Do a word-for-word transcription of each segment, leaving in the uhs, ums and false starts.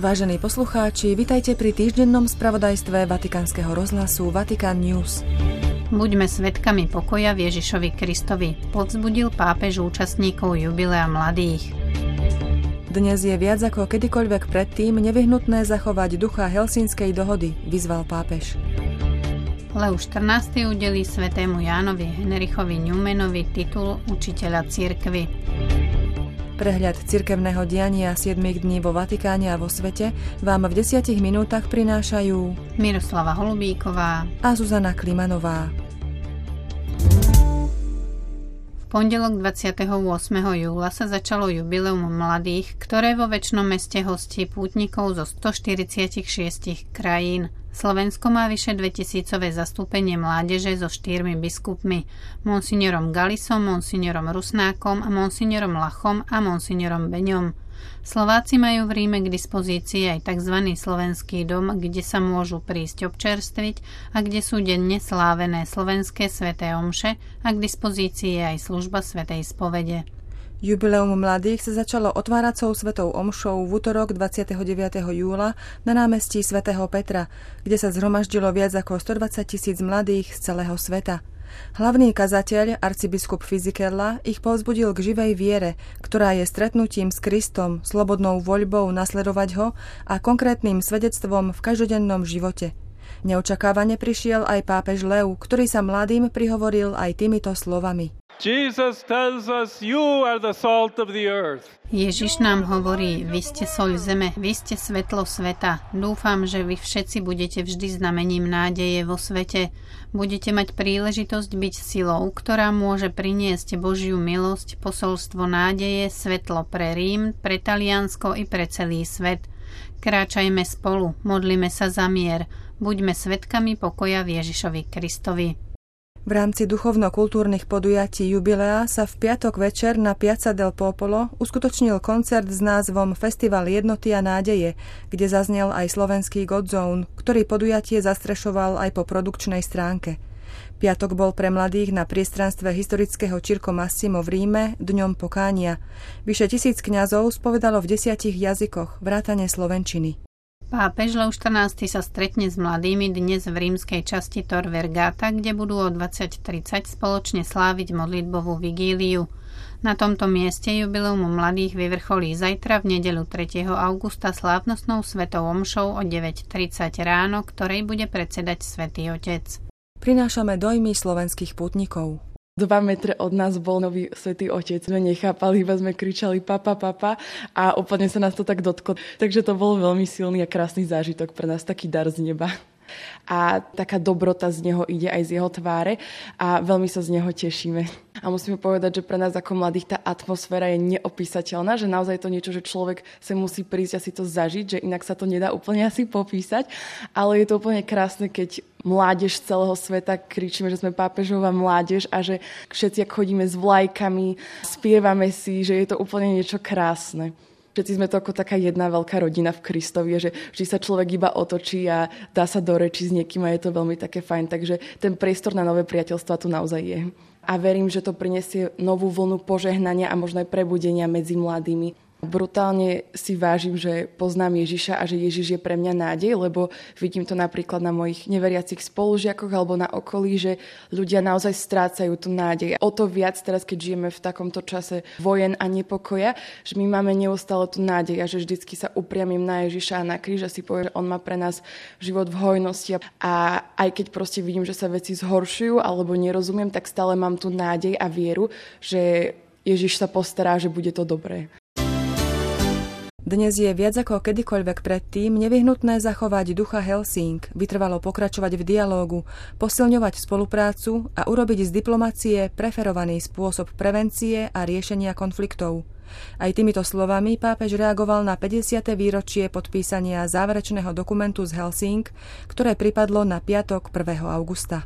Vážení poslucháči, vitajte pri týždennom spravodajstve Vatikánskeho rozhlasu Vatican News. Buďme svedkami pokoja v Ježišovi Kristovi, povzbudil pápež účastníkov jubilea mladých. Dnes je viac ako kedykoľvek predtým nevyhnutné zachovať ducha Helsinskej dohody, vyzval pápež. Leu štrnásty udelí svätému Jánovi Henrichovi Newmanovi titul učiteľa cirkvi. Prehľad cirkevného diania siedmich dní vo Vatikáne a vo svete vám v desiatich minútach prinášajú Miroslava Holubíková a Zuzana Klimanová. V pondelok dvadsiateho ôsmeho júla sa začalo jubileum mladých, ktoré vo Večnom meste hostí pútnikov zo stoštyridsaťšesť krajín. Slovensko má vyše dvetisícové zastúpenie mládeže so štyrmi biskupmi, monsignorom Galisom, monsignorom Rusnákom a monsignorom Lachom a monsignorom Beňom. Slováci majú v Ríme k dispozícii aj tzv. Slovenský dom, kde sa môžu prísť občerstviť a kde sú denne slávené slovenské sväté omše a k dispozícii je aj služba svätej spovede. Jubileum mladých sa začalo otváracou svetou omšou v utorok dvadsiateho deviateho júla na námestí svätého Petra, kde sa zhromaždilo viac ako stodvadsať tisíc mladých z celého sveta. Hlavný kazateľ, arcibiskup Fisichella, ich povzbudil k živej viere, ktorá je stretnutím s Kristom, slobodnou voľbou nasledovať ho a konkrétnym svedectvom v každodennom živote. Neočakávane prišiel aj pápež Leu, ktorý sa mladým prihovoril aj týmito slovami. Jesus tells us, you are the salt of the earth. Ježiš nám hovorí, vy ste soľ zeme, vy ste svetlo sveta. Dúfam, že vy všetci budete vždy znamením nádeje vo svete. Budete mať príležitosť byť silou, ktorá môže priniesť Božiu milosť, posolstvo nádeje, svetlo pre Rím, pre Taliansko i pre celý svet. Kráčajme spolu, modlime sa za mier, buďme svedkami pokoja v Ježišovi Kristovi. V rámci duchovno-kultúrnych podujatí jubilea sa v piatok večer na Piazza del Popolo uskutočnil koncert s názvom Festival jednoty a nádeje, kde zaznel aj slovenský Godzone, ktorý podujatie zastrešoval aj po produkčnej stránke. Piatok bol pre mladých na priestranstve historického Circo Massimo v Ríme dňom pokánia. Vyše tisíc kňazov spovedalo v desiatich jazykoch, vrátane slovenčiny. Pápež Leu štrnásty sa stretne s mladými dnes v rímskej časti Tor Vergata, kde budú o dvadsať tridsať spoločne sláviť modlitbovú vigíliu. Na tomto mieste jubileum mladých vyvrcholí zajtra v nedeľu tretieho augusta slávnostnou svetou omšou o deväť tridsať ráno, ktorej bude predsedať Svätý Otec. Prinášame dojmy slovenských pútnikov. Dva metre od nás bol nový Svätý Otec. Sme nechápali, iba sme kričali papa, papa a úplne sa nás to tak dotklo. Takže to bol veľmi silný a krásny zážitok pre nás, taký dar z neba. A taká dobrota z neho ide aj z jeho tváre a veľmi sa z neho tešíme. A musíme povedať, že pre nás ako mladých tá atmosféra je neopísateľná, že naozaj je to niečo, že človek sa musí prísť a si to zažiť, že inak sa to nedá úplne asi popísať, ale je to úplne krásne, keď mládež z celého sveta kričíme, že sme pápežová mládež a že všetci, ak chodíme s vlajkami, spievame si, že je to úplne niečo krásne. Všetci sme to ako taká jedna veľká rodina v Kristovi, že vždy sa človek iba otočí a dá sa do reči s niekým a je to veľmi také fajn. Takže ten priestor na nové priateľstvá tu naozaj je. A verím, že to prinesie novú vlnu požehnania a možno aj prebudenia medzi mladými. Brutálne si vážim, že poznám Ježiša a že Ježiš je pre mňa nádej, lebo vidím to napríklad na mojich neveriacich spolužiakoch alebo na okolí, že ľudia naozaj strácajú tú nádej. O to viac teraz, keď žijeme v takomto čase vojen a nepokoja, že my máme neustále tú nádej a že vždycky sa upriamím na Ježiša a na kríž a si poviem, že on má pre nás život v hojnosti. A aj keď proste vidím, že sa veci zhoršujú alebo nerozumiem, tak stále mám tú nádej a vieru, že Ježiš sa postará, že bude to dobré. Dnes je viac ako kedykoľvek predtým nevyhnutné zachovať ducha Helsing, vytrvalo pokračovať v dialógu, posilňovať spoluprácu a urobiť z diplomacie preferovaný spôsob prevencie a riešenia konfliktov. Aj týmito slovami pápež reagoval na päťdesiate výročie podpísania záverečného dokumentu z Helsing, ktoré pripadlo na piatok prvého augusta.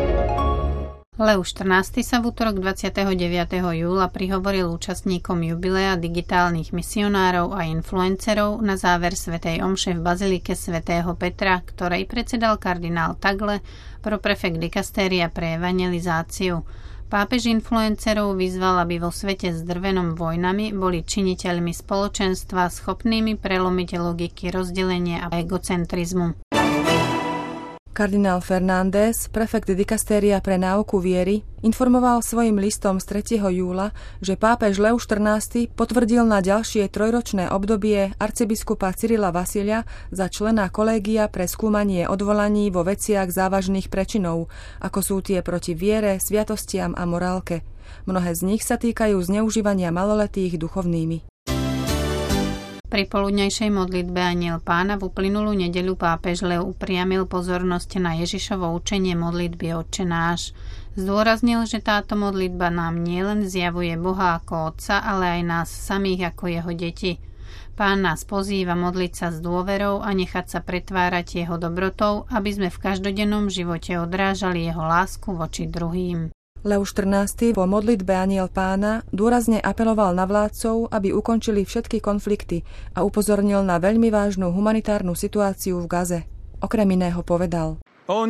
Leu štrnásty sa v utorok dvadsiateho deviateho júla prihovoril účastníkom jubilea digitálnych misionárov a influencerov na záver svätej omše v bazilike svätého Petra, ktorej predsedal kardinál Tagle, proprefekt dikastéria pre evangelizáciu. Pápež influencerov vyzval, aby vo svete zdrvenom vojnami boli činiteľmi spoločenstva schopnými prelomiť logiky rozdelenia a egocentrizmu. Kardinál Fernández, prefekt dikastéria pre náuku viery, informoval svojim listom z tretieho júla, že pápež Leo štrnásty potvrdil na ďalšie trojročné obdobie arcibiskupa Cyrila Vasilia za člena kolégia pre skúmanie odvolaní vo veciach závažných prečinov, ako sú tie proti viere, sviatostiam a morálke. Mnohé z nich sa týkajú zneužívania maloletých duchovnými. Pri poludňajšej modlitbe Anjel Pána v uplynulú nedeľu pápež Leo upriamil pozornosť na Ježišovo učenie modlitby Otče náš. Zdôraznil, že táto modlitba nám nielen zjavuje Boha ako Otca, ale aj nás samých ako jeho deti. Pán nás pozýva modliť sa s dôverou a nechať sa pretvárať jeho dobrotou, aby sme v každodennom živote odrážali jeho lásku voči druhým. Leo štrnásty vo modlitbe Anjel Pána dôrazne apeloval na vládcov, aby ukončili všetky konflikty a upozornil na veľmi vážnu humanitárnu situáciu v Gaze. Okrem iného povedal: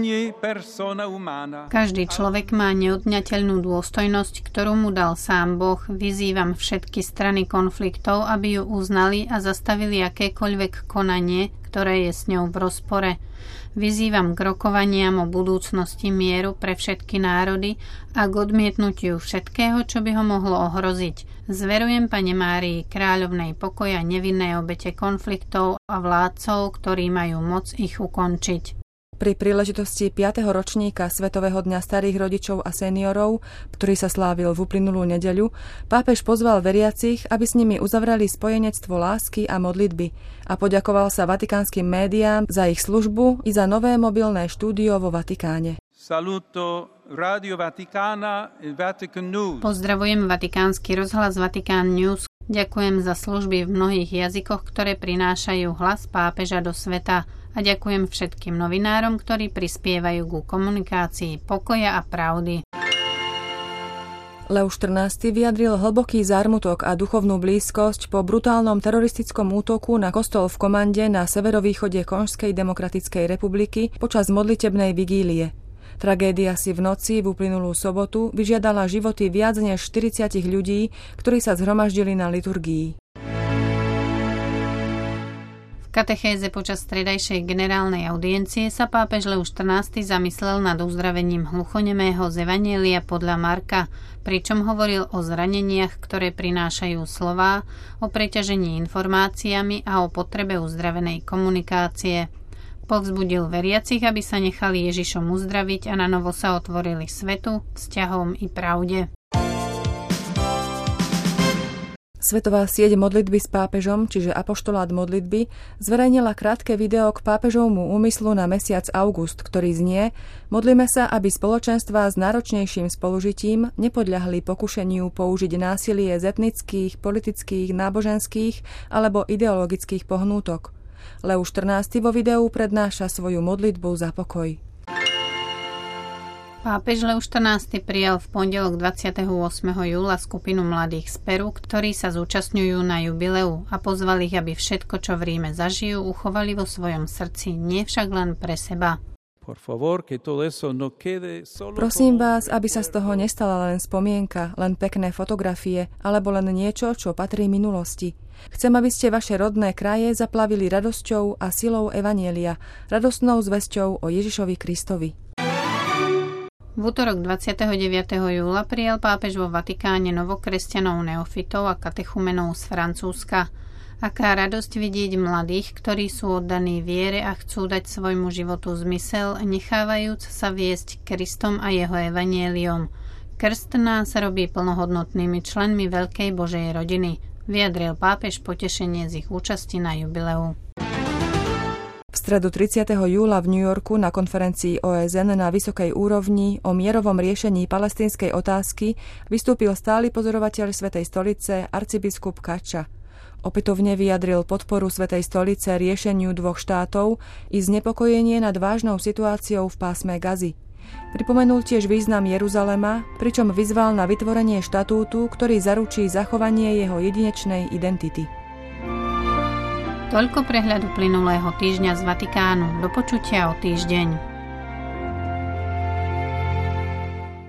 Každý človek má neodňateľnú dôstojnosť, ktorú mu dal sám Boh. Vyzývam všetky strany konfliktov, aby ju uznali a zastavili akékoľvek konanie, ktoré je s ňou v rozpore. Vyzývam k rokovaniam o budúcnosti mieru pre všetky národy a k odmietnutiu všetkého, čo by ho mohlo ohroziť. Zverujem Pane Márii, kráľovnej pokoja, nevinné obete konfliktov a vládcov, ktorí majú moc ich ukončiť. Pri príležitosti piateho ročníka Svetového dňa starých rodičov a seniorov, ktorý sa slávil v uplynulú nedeľu, pápež pozval veriacich, aby s nimi uzavreli spojenectvo lásky a modlitby a poďakoval sa vatikánskym médiám za ich službu i za nové mobilné štúdio vo Vatikáne. Saluto Radio Vaticana e Vatican News. Pozdravujem Vatikánsky rozhlas Vatican News. Ďakujem za služby v mnohých jazykoch, ktoré prinášajú hlas pápeža do sveta. A ďakujem všetkým novinárom, ktorí prispievajú ku komunikácii pokoja a pravdy. Leo štrnásty vyjadril hlboký zármutok a duchovnú blízkosť po brutálnom teroristickom útoku na kostol v Komande na severovýchode Konžskej demokratickej republiky počas modlitebnej vigílie. Tragédia si v noci v uplynulú sobotu vyžiadala životy viac než štyridsať ľudí, ktorí sa zhromaždili na liturgii. V katechéze počas stredajšej generálnej audiencie sa pápež Leo štrnásty zamyslel nad uzdravením hluchonemého z Evanjelia podľa Marka, pričom hovoril o zraneniach, ktoré prinášajú slová, o preťažení informáciami a o potrebe uzdravenej komunikácie. Povzbudil veriacich, aby sa nechali Ježišom uzdraviť a na novo sa otvorili svetu, vzťahom i pravde. Svetová sieť modlitby s pápežom, čiže apoštolát modlitby, zverejnila krátke video k pápežovmu úmyslu na mesiac august, ktorý znie: Modlíme sa, aby spoločenstvá s náročnejším spolužitím nepodľahli pokušeniu použiť násilie z etnických, politických, náboženských alebo ideologických pohnútok. Leo štrnásty vo videu prednáša svoju modlitbu za pokoj. Pápež Leo štrnásty prijal v pondelok dvadsiateho ôsmeho júla skupinu mladých z Peru, ktorí sa zúčastňujú na jubileu a pozvali ich, aby všetko, čo v Ríme zažijú, uchovali vo svojom srdci, nie však len pre seba. Prosím vás, aby sa z toho nestala len spomienka, len pekné fotografie, alebo len niečo, čo patrí minulosti. Chcem, aby ste vaše rodné kraje zaplavili radosťou a silou Evanjelia, radostnou zvesťou o Ježišovi Kristovi. V utorok dvadsiateho deviateho júla prijal pápež vo Vatikáne novokresťanov neofitov a katechumenov z Francúzska. Aká radosť vidieť mladých, ktorí sú oddaní viere a chcú dať svojmu životu zmysel, nechávajúc sa viesť Kristom a jeho evanjeliom. Krst nás robí plnohodnotnými členmi veľkej Božej rodiny, vyjadril pápež potešenie z ich účasti na jubileu. V stredu tridsiateho júla v New Yorku na konferencii ó es en na vysokej úrovni o mierovom riešení palestínskej otázky vystúpil stály pozorovateľ Svätej stolice arcibiskup Kača. Opätovne vyjadril podporu Svätej stolice riešeniu dvoch štátov i znepokojenie nad vážnou situáciou v pásme Gazy. Pripomenul tiež význam Jeruzalema, pričom vyzval na vytvorenie štatútu, ktorý zaručí zachovanie jeho jedinečnej identity. Toľko prehľad uplynulého týždňa z Vatikánu. Do počutia o týždeň.